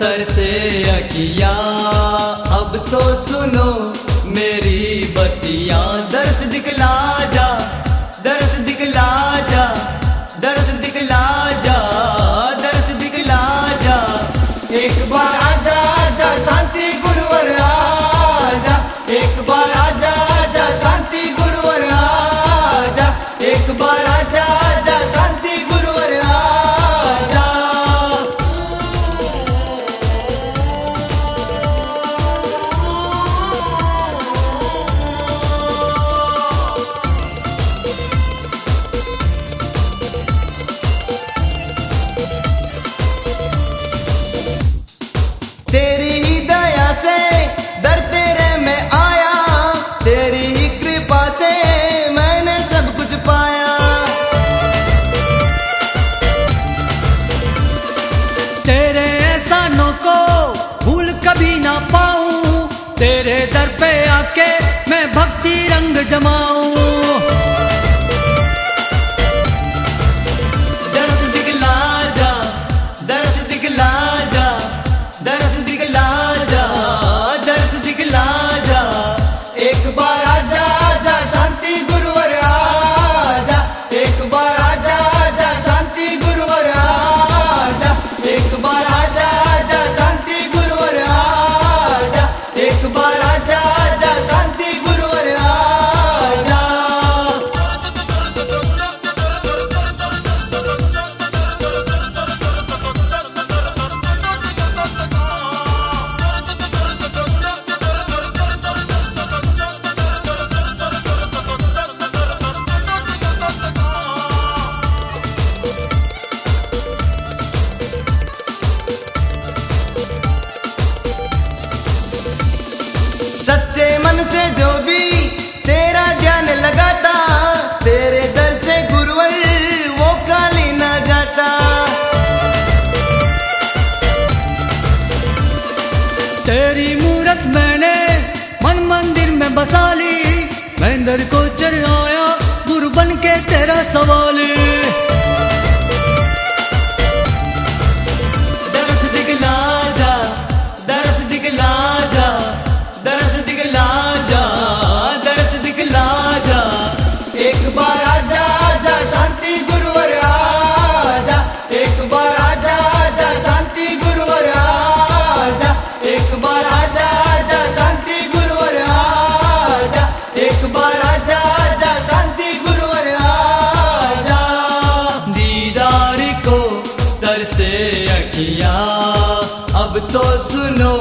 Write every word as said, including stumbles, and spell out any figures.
तरसे अखियाँ, अब तो सुनो मेरी बतियाँ। दर्श दिखला जा, दर्श दिखला जा, दर्श दिखला जा, दर्श दिखला जा। एक बार आजा आजा शांति गुरुवर आजा, एक बार आजा आजा शांति गुरुवर आजा, एक बार आजा आजा शांति गुरुवर आजा। तेरी ही दया से दर तेरे में आया, तेरी ही कृपा से मैंने सब कुछ पाया। तेरे एहसानों को भूल कभी ना पाऊं, तेरे दर पे आके मैं भक्ति रंग जमाऊं। दर्श दिखला जा, दर्श दिखला जा, दर्श दिखला जा, दर्श दिखला जा। एक बार आजा आजा शांति गुरुवर आजा, एक बार आजा आजा शांति गुरुवर आजा, एक बार आजा आजा शांति गुरुवर आजा, एक बार आजा आजा शांति गुरुवर आजा। सच्चे मन से जो भी तेरा ध्यान लगाता, तेरे दर से गुरुवर वो खाली ना जाता। तेरी मूरत मैंने मन मंदिर में बसा ली, मैं दर को चढ़ आया गुरु बन के तेरा सवाल। दर्श दिखला जा, दर्श दिखला जा, दर्श दिखला जा, दर्श दिखला जा। एक बार आजा आजा शांति गुरुवर आजा, एक बार आजा आजा शांति गुरुवर आजा, एक बार आजा आजा शांति गुरुवर आजा, एक बार आजा आजा शांति गुरुवर आजा। दीदार को तरसे अखियाँ, अब तो सुनो